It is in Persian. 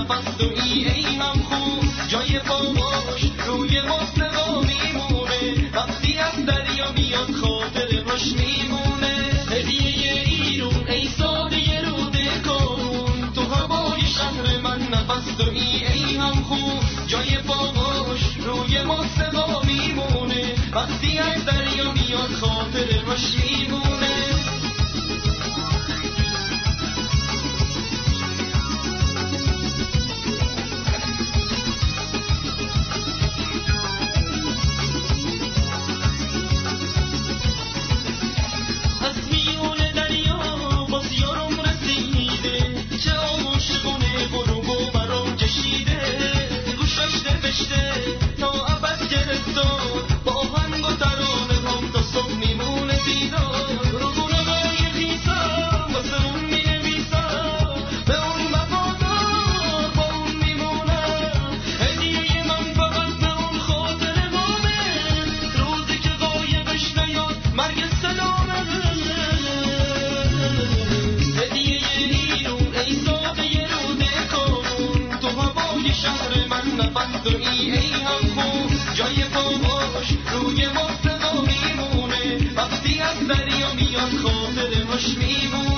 نفس تویی ای هم خوب جای پاهاش روی مستقا میمونه وقتی از دریا میاد خاطر روش میمونه هدیه ایرون ای ساده روده کن تو هوای شهر من نفس تویی ای هم خوب جای پاهاش روی مستقا میمونه وقتی از دریا میاد خاطر روش میمونه تویی ای هم خوب جای پاهاش روی مستقا میمونه وقتی از دریا میاد خاطر روش میمونه